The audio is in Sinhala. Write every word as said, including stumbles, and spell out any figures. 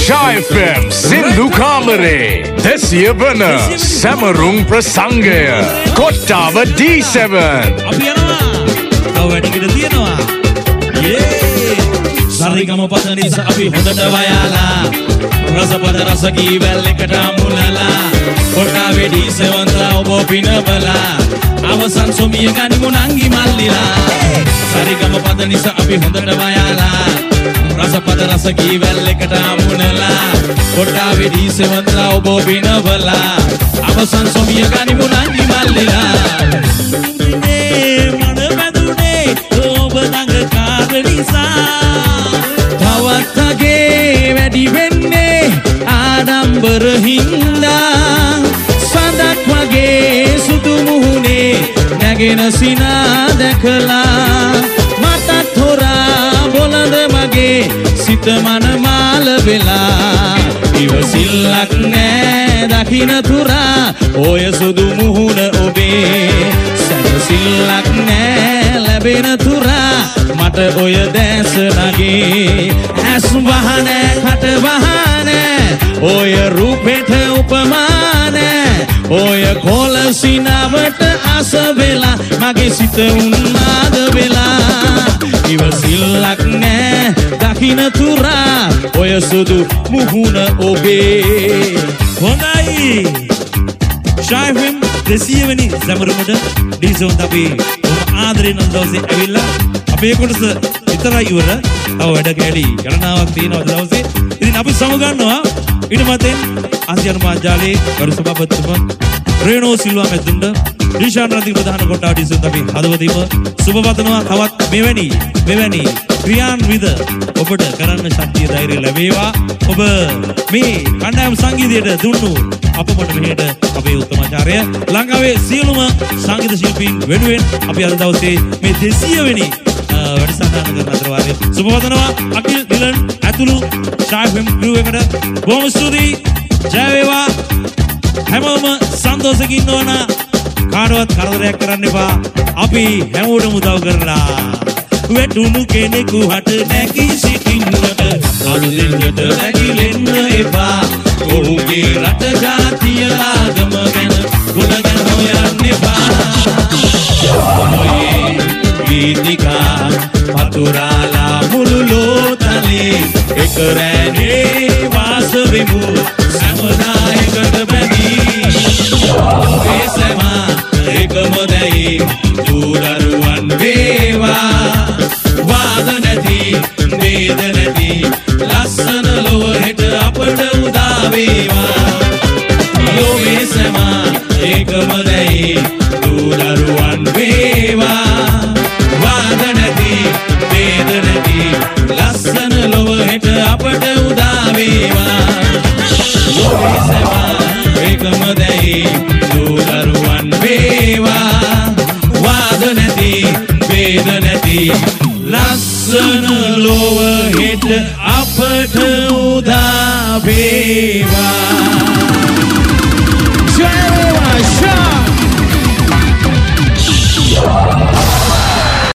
Shy F M Sindhu Kamare Desiya Bana Samarung Prasangaya Kottawa D seven අපි යනවා තව වැඩකට තියෙනවා යේ සරිගම පද නිසා අපි හොඳට වයාලා රසපද රස කීවැල් එකට අමුණලා කොට්ටාවේ D seven ඔබ පිනවලා අවසන් සොමිය ගනිමු නංගි මල්ලිලා සරිගම පද නිසා අපි හොඳට වයාලා රසපද රස කීවැල් එකට අමුණලා කොට්ටාවේ D seven ඔබ පිනවලා අවසන් සොමිය ගනිමු නංගි මල්ලිලා මන බඳුනේ ඔබ ළඟ කාර නිසා තවත්ගේ වැඩි වෙන්නේ ආඩම්බර හින්දා සඳක් වගේ සුදු මුහුණේ නැගෙන සිනා දැකලා මටත් හොරා බොළඳ මගේ සිත මන මාල වෙලා ඉවසිල්ලක් නෑ දකින්න තුරා ඔය සුදු මුහුණ ඔබේ සැනසිල්ලක් නෑ ලැබෙන තුරා මට ඔය දැස නගේ ඇස් වහනෑ කට වහනෑ ඔය රූපෙට උපමානෑ ඔය කොල සිනවට අස වෙලා මගේ සිත උන්මාද වෙලා ඉවසිල්ලක් නෑ දකින්න තුරා ඔය සුදු මුහුණ ඔබේ හොඳයි Shy F M දෙසිය වෙනි සැමරුමට D seven අපි ආදරෙන් දවසේ ඇවිල්ලා අපේ කොටස විතරයි ඉවර. තව වැඩ කැලි ගණනාවක් තියෙනවා දවසේ. ඉතින් අපි සමගන්නවා ඊට මතෙන් ආසියානු මාධ්‍යාලයේ ගරු සභාපතිතුමා රේනෝ සිල්වා මැදුණ්ඩ ඩිෂාන් රන්දික ප්‍රධාන කොට්ටාව D seven අපි හදවතින්ම සුබ පතනවා. තවත් මෙවැනි මෙවැනි ක්‍රියාන්විත ඔබට කරන්න ශක්තිය ධෛර්යය ලැබේවා. ඔබ මේ කණ්ඩායම් සංගීතයට දුන්නු අපමණ මෙහෙට අපේ උත්තමාචාර්ය ලංකාවේ සියලුම සංගීත ශිල්පීන් වෙනුවෙන් අපි අද දවසේ මේ දෙසිය වෙනි වැඩසටහන කරන අතර වාරයේ සුබ පතනවා. අකිල් ඩිලන් ඇතුළු Shy F M crew එකට බොහොම ස්තුතියි. ජය වේවා. හැමෝම සන්තෝෂකින් ඉන්නවන කාටවත් කරදරයක් කරන්න එපා. අපි හැමෝටම උදව් කරලා වැටුණු කෙනෙකු හට නැගී සිටින්නට අනුදින්නට නැගිලෙන්න එපා. ඔහුගේ රට ජාතිය ආගම ගැන ගුණ ගැන හොයන්න එපා. ඔයේ ගීතිකා පතුරාලා මුළු ලෝතලේ එක රැනේ වාස වෙමු සමනා එකට බැඳී ඔබේ සමා එකම දැයි දුරුවන් වේවා. වාද නැති වේද නැති ලස්සන ලොව හෙට අපට උදා වේවා. ලෝකේ සමා එකම දැයි දුරුවන් වේවා. වාද නැති වේද නැති ලස්සන ලොව හෙට අපට උදා වේවා. ලෝකේ සමා එකම දැයි දුරුවන් වේවා. වාද නැති වේද නැති ලස්සන ලොව හෙට අපට උදා වේවා. ජය වේවා.